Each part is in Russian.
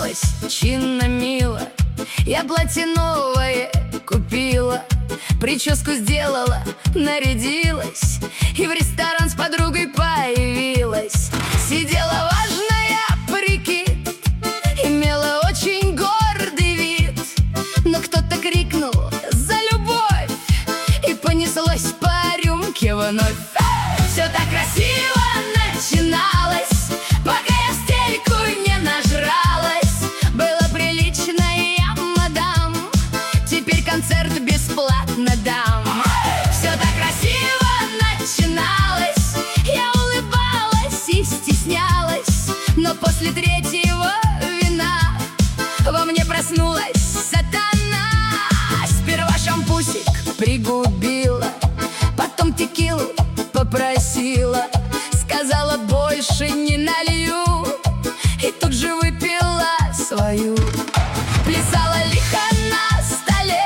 держалась чинно, мило. Я платье новое купила, прическу сделала, нарядилась и в ресторан с подругой появилась. Сидела важная, прикид, имела очень гордый вид. Но кто-то крикнул за любовь, и понеслось по рюмке вновь. Все так красиво начиналось, пока я в стельку не нажралась. Было прилично, я мадам, теперь концерт бесплатно дам. Все так красиво начиналось, я улыбалась и стеснялась. Но после третьего вина во мне проснулась сатана. Сперва шампусик пригубила, потом текилу попросила, сказала, больше не налью, и тут же выпила свою. Плясала лихо на столе,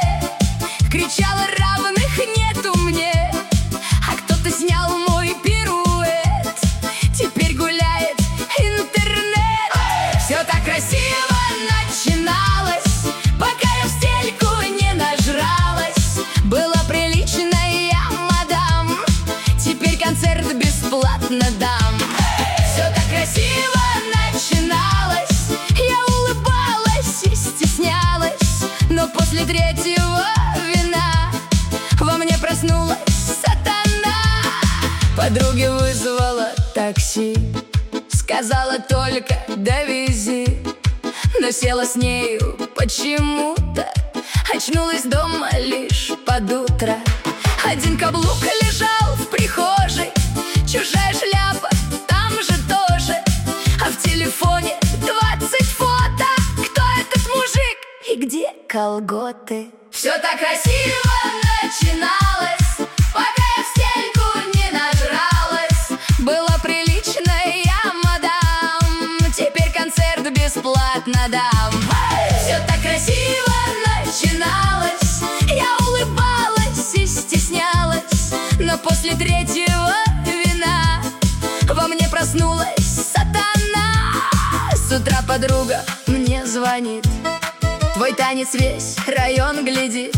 кричала, равных нету мне. А кто-то снял мой пируэт, теперь гуляет интернет. Все так красиво начиналось, пока я в стельку не нажралась. Было прилично, я мадам, теперь концерт бесплатно дам. Все так красиво начиналось, я улыбалась и стеснялась. Но после третьего вина во мне проснулась сатана. Подруги вызвала такси, сказала, только довези. Но села с нею почему-то, очнулась дома лишь под утро. Один каблук лежал в прихожей, чужая шляпа там же тоже, а в телефоне 20 фото. Кто этот мужик и где колготы? Все так красиво начиналось, пока я в стельку не нажралась. Было прилично, я мадам, теперь концерт бесплатно дам. Все так красиво начиналось, я улыбалась и стеснялась. Но после третьего вина во мне проснулась сатана. С утра подруга мне звонит, твой танец весь район глядит.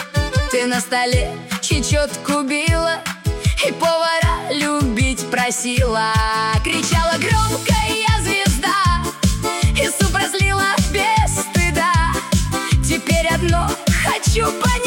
Ты на столе чечетку била и повара любить просила. Кричала громко, я звезда, и суп разлила без стыда. Теперь одно хочу понять: